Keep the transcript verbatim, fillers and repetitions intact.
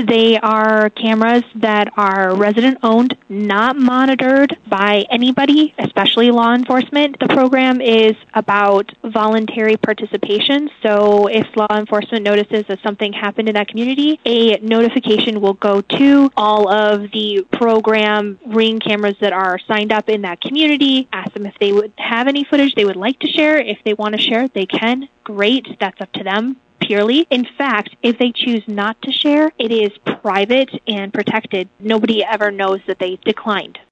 They are cameras that are resident-owned, not monitored by anybody, especially law enforcement. The program is about voluntary participation, so if law enforcement notices that something happened in that community, a notification will go to all of the program Ring cameras that are signed up in that community, ask them if they would have any footage they would like to share. If they want to share, they can. Great. That's up to them. Purely. In fact, if they choose not to share, it is private and protected. Nobody ever knows that they declined.